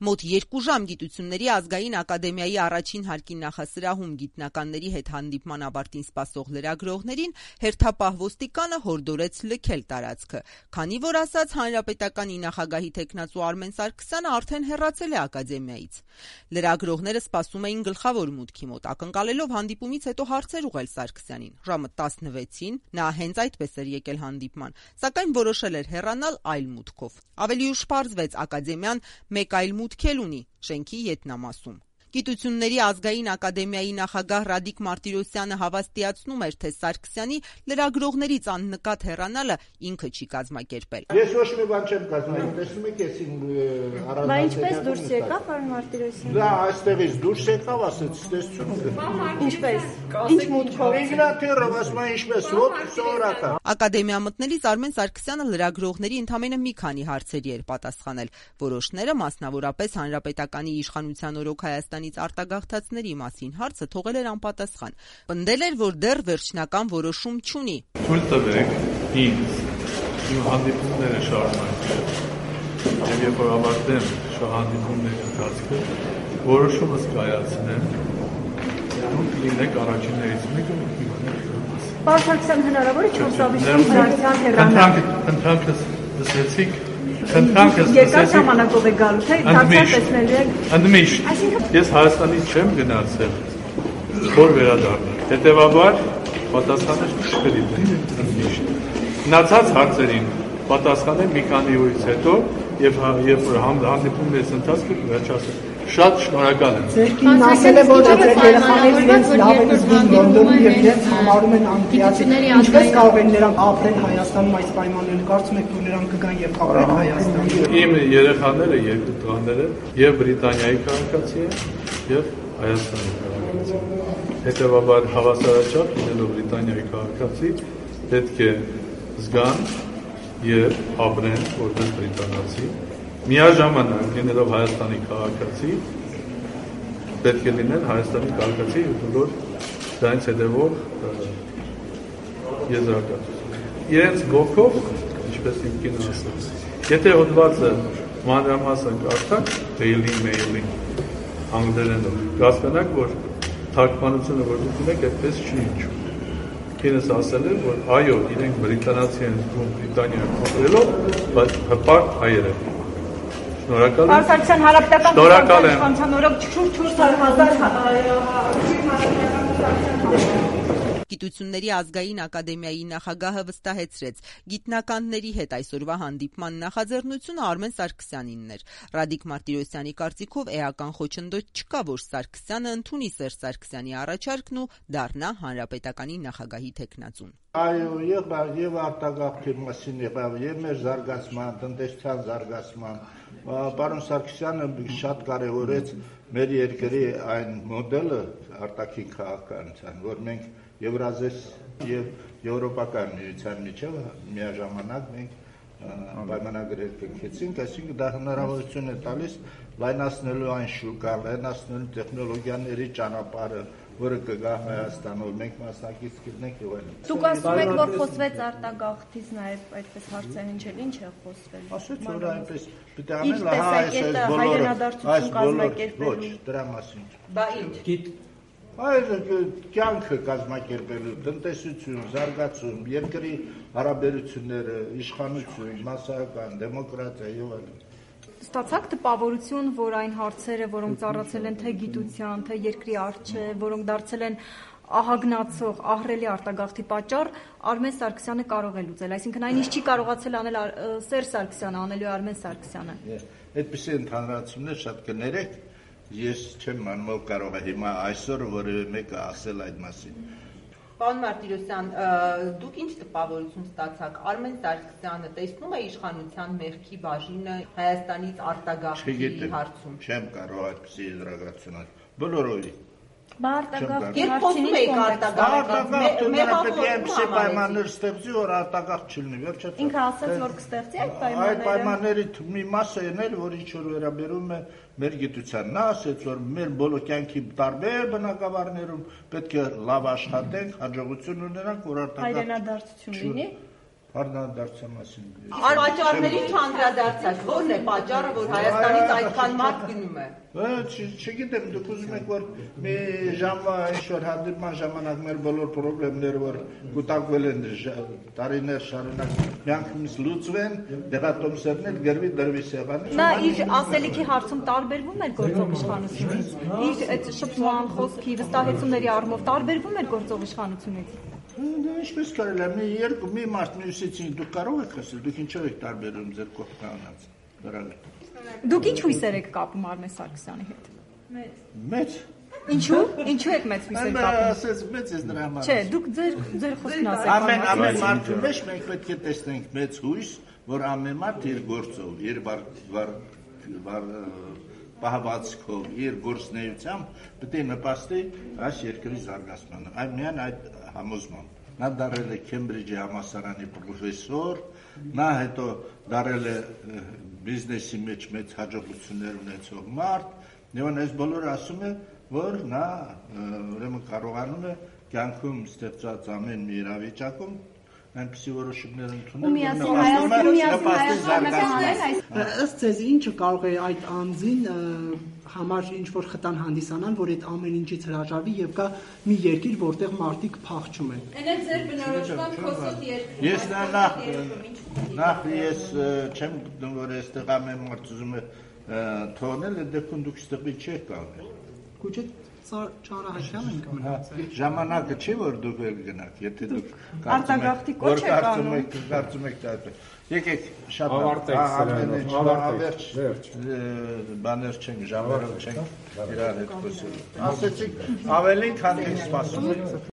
Մոտ 2 ժամ Գիտությունների ազգային ակադեմիայի առաջին հարկի նախասրահում գիտնականների հետ հանդիպման ավարտին սպասող լրագրողներին հերթապահ ոստիկանը հորդորեց լքել տարածքը, քանի որ ասաց հանրապետականի նախագահի թեկնածու Արմեն Սարգսյանը արդեն հեռացել է ակադեմիայից։ Լրագրողները սպասում էին գլխավոր մուտքի մոտ, ակնկալելով հանդիպումից հետո հարցեր ուղղել Սարգսյանին։ Ժամը 16-ին նա հենց այդպես էր եկել հանդիպման, սակայն որոշել էր հեռանալ այլ մուտքով։ Ավելի ուշ պարզվեց ակադեմիան մեկ այլ մուտք էլ ունի շենքի ետնամասում։ Գիտությունների ազգային ակադեմիայի նախագահ Ռադիկ Մարտիրոսյանը հավաստիացնում էր, թե Սարգսյանի լրագրողներից աննկատ հեռանալը ինքը չի կազմակերպել։ Ես ոչ մի բան չեմ կազմակերպել, տեսնում եք, ես Բա ինչպես դուրս եկավ, պարոն Մարտիրոսյան։ Դա այստեղից դուրս եկավ, ասեց, տեսություն։ Ինչպես։ Ինչ մուտքով։ Ինգնատիրով, ասում է ինչպես, ոտ սովորական։ Ակադեմիա մտնելիս Արմեն Սարգսյանը լրագրողների ընդամենը մի քանի հարցերի էր պատասխանել։ Որոշները, մասնավորապես հանրապետականի իշխանության օրոք Հայաստանից արտագաղթածների մասին հարցը թողել էր անպատասխան։ Պնդել էր, որ դեռ վերջնական որոշում չունի։ Թույլ տվեք ինձ իմ հանդիպումները շարունակել, եւ երբ որ ավարտեմ հանդիպումների ընթացքը, որոշումս կայացնեմ, դուք լինեք առաջիններից մեկը Պարոն Սարգսյան, հնարավոր է 4 ամիսում Սարգսյան հեռանալ։ Խնդրանքս լսեցիք, խնդրանքս Երկար ժամանակով է գալու, թե դարձյալ տեսնելու եք։ Ընդմիշտ ես Հայաստանից չեմ գնացել, որ վերադառնալ։ Հետևաբար պատասխանը կրիտ է ընդմիշտ։ Մնացած հարցերին պատասխանեմ մի քանի օրից հետո եւ որ հանդիպումներից ընթացքը վերջացել։ Շատ շնորհակալ եմ։ Ձերքին ասել է, որ երեխաները իրենց լավ են զգում Լոնդոնում եւ իրենց համարում են անգլիացի։ Ինչպես կարող են նրանք ապրել Հայաստանում այս պայմաններում։ Կարծում եք, որ նրանք կգան եւ կապրեն Հայաստանում։ Իմ երեխաները երկու տղաները եւ Բրիտանիայի քաղաքացի են եւ Հայաստանի քաղաքացի։ Հետևաբար հավասարաչափ լինելով Բրիտանիայի քաղաքացի պետք է զգան եւ ապրեն որպես բրիտանացի։ Միաժամանակ լինելով Հայաստանի քաղաքացի պետք է լինեն Հայաստանի քաղաքացի որ դրանից հետևող եզրակացություն։ Իրենց ոգով, ինչպես իմ կինը ասաց, եթե հոդվածը մանրամասն կարդաք, մեյլին անգլերենով, կհասկանաք, որ թարգմանությունը որ դուք ունեք, այդպես չի ինչու։ Կինս ասել է, որ այո, իրենք բրիտանացի են Բրիտանիայում ապրելով, բայց հպարտ հայեր են։ Շնորհակալ եմ։ Պարոն Սարգսյան, հանրապետական Շնորհակալ եմ։ իշխանության օրոք 400,000 Գիտությունների ազգային ակադեմիայի նախագահը վստահեցրեց, գիտնականների հետ այսօրվա հանդիպման նախաձեռնությունը Արմեն Սարգսյանինն էր։ Ռադիկ Մարտիրոսյանի կարծիքով էական խոչընդոտ չկա, որ Սարգսյանը ընդունի Սերժ Սարգսյանի առաջարկն ու դառնա հանրապետականի նախագահի թեկնածուն։ Այո, եւ արտագաղթի մասին եղավ, եւ մեր զարգացման, տնտեսության զարգացման։ Պարոն Սարգսյանը շատ կարևորեց մեր երկրի այն մոդելը արտաքին քաղաքականության, որ մենք Եվրազես եւ Եվրոպական միության միջև միաժամանակ մենք պայմանագրեր կնքեցինք, այսինքն դա հնարավորություն է տալիս լայնացնելու այն շուկան, լայնացնելու տեխնոլոգիաների ճանապարհը, որը կգա Հայաստանով, մենք մասնակից կլինենք եւ այլն։ Դուք ասում եք, որ խոսվեց արտագաղթից նաև այդպես հարցեր հնչել, ինչ է խոսվել։ Ասեց, որ այնպես պիտի անել, հա, այս բոլորը, ոչ, դրա մասին։ Բա ինչ։ Այս կյանքը կազմակերպելու, տնտեսություն, զարգացում, երկրի հարաբերությունները, իշխանություն, մասսայական, դեմոկրատիա եւ այլն։ Ստացաք տպավորություն, որ այն հարցերը, որոնք ծառացել են թե գիտության, թե երկրի առջև, որոնք դարձել են ահագնացող, ահռելի արտագաղթի պատճառ, Արմեն Սարգսյանը կարող է լուծել, այսինքն այն ինչ չի կարողացել անել Սերժ Սարգսյանը, անելու է Արմեն Սարգսյանը։ Այդպիսի ընդհանրացումներ շատ կներեք, ես չեմ անում կարող է հիմա այսօր որևէ մեկը ասել այդ մասին։ Պարոն Մարտիրոսյան, դուք ինչ տպավորություն ստացաք, Արմեն Սարգսյանը տեսնում է իշխանության մեղքի բաժինը Հայաստանից արտագաղթի հարցում։ Չեմ կարող այդպիսի եզրակացնել, բոլորովին։ Արտագաղթի հարցին ինչ կոնկրետ պայմաններ ստեղծի, որ արտագաղթ չլինի, վերջացավ։ Ինքը ասաց, որ կստեղծի այդ պայմանները։ Այդ պայմանների մի մասը են, որ ինչ որ վերաբերում է մեր գիտության։ Նա ասեց, որ մեր բոլոր կյանքի տարբեր բնակավարներում պետք է լավ աշխատենք, հաջողություն ունենանք, որ արտագաղթ հայրենադարձություն լինի։ Հարնադարձության մասին։ Պատճառներին չանդրադարձակ, ո՞րն է պատճառը, որ Հայաստանից այդքան մարդ գնում է։ Չգիտեմ, դուք ուզում եք, որ մի ժամվա ինչ-որ հանդիպման ժամանակ մեր բոլոր պրոբլեմները, որ կուտակվել են տարիներ շարունակ, միանգամից լուծվեն, դեղատոմսերն էլ դրվի սեղանը։ Նա իր ասելիքի հարցում տարբերվում էր գործող իշխանությունից, իր այդ շփման խոսքի վստահեցումների առումով տարբերվում էր գործող իշխանությունից։ Ինչպես կարելի է, մի մարդ մյուսից դուք կարող եք ասել, դուք ինչով եք տարբերում ձեր կողքանած դրանը։ Դուք ինչ հույսեր եք կապում Արմեն Սարգսյանի հետ։ Մեծ։ Ինչու եք մեծ հույսեր կապում։ Ասես մեծ է դրա համար։ Չէ, դուք ձեր խոսքն ասեք։ Ամեն մարդու մեջ մենք պետք է տեսնենք մեծ հույս, որ ամեն մարդ իր գործով, իր պահվածքով, իր գործնեությամբ պետք է նպաստի այս երկրի զարգացմանը։ Այն միայն այդ համոզմամբ։ Նա դարել է Քեմբրիջի համալսարանի պրոֆեսոր, նա հետո դարել է բիզնեսի մեջ մեծ հաջողություններ ունեցող մարդ, եւ այս բոլորը ասում է, որ նա ուրեմն կարողանում է կյանքում ստեղծած ամեն մի իրավիճակում այնպիսի որոշումներ ընդունել, ըստ ձեզ ինչը կարող է այդ անձին համար ինչ-որ խտան հանդիսանալ, որ այդ ամեն ինչից հրաժարվի եւ կա մի երկիր, որտեղ մարդիկ փախչում են։ Էն է ձեր բնորոշման խոսոտ երկրի։ Ես նախ ես չեմ գտնում, որ այստեղ ամեն մարդ ուզում է թողնել, այդ դեպքում դուք ստեղի չեք կարող։ Գուցե ճարահաշյալ ենք մնացել։ Ժամանակը չի, որ դուք էլ գնաք, եթե դուք արտագաղթի կոչ եք անում։ Կարծում եք այդպես։ Եկեք շատ ավարտեք, բաներ չենք, ժամերով չենք իրար հետ խոսել։ Ասեցիք ավելին, քան եք սպասում եք։